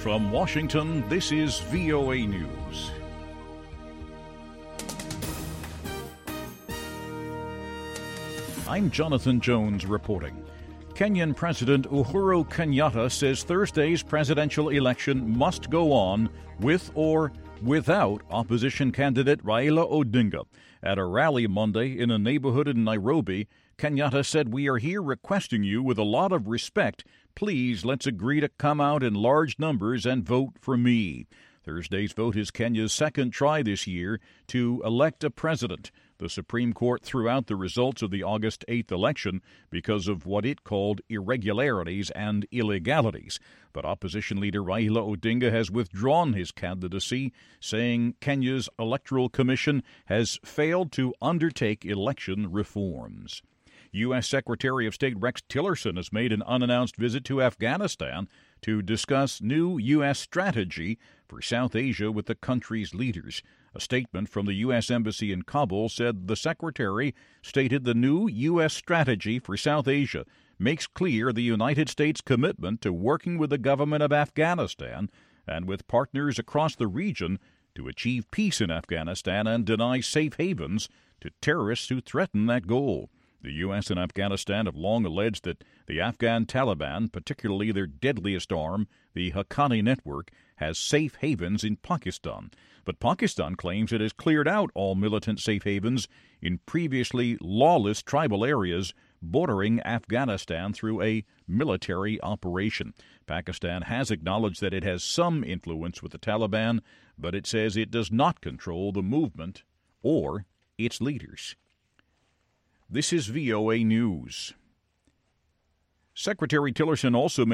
From Washington, this is VOA News. I'm Jonathan Jones reporting. Kenyan President Uhuru Kenyatta says Thursday's presidential election must go on with or without opposition candidate Raila Odinga. At a rally Monday in a neighborhood in Nairobi, Kenyatta said, "We are here requesting you with a lot of respect. Please, let's agree to come out in large numbers and vote for me." Thursday's vote is Kenya's second try this year to elect a president. The Supreme Court threw out the results of the August 8th election because of what it called irregularities and illegalities. But opposition leader Raila Odinga has withdrawn his candidacy, saying Kenya's Electoral Commission has failed to undertake election reforms. U.S. Secretary of State Rex Tillerson has made an unannounced visit to Afghanistan to discuss new U.S. strategy for South Asia with the country's leaders. A statement from the U.S. Embassy in Kabul said the secretary stated the new U.S. strategy for South Asia makes clear the United States' commitment to working with the government of Afghanistan and with partners across the region to achieve peace in Afghanistan and deny safe havens to terrorists who threaten that goal. The U.S. and Afghanistan have long alleged that the Afghan Taliban, particularly their deadliest arm, the Haqqani Network, has safe havens in Pakistan. But Pakistan claims it has cleared out all militant safe havens in previously lawless tribal areas bordering Afghanistan through a military operation. Pakistan has acknowledged that it has some influence with the Taliban, but it says it does not control the movement or its leaders. This is VOA News. Secretary Tillerson also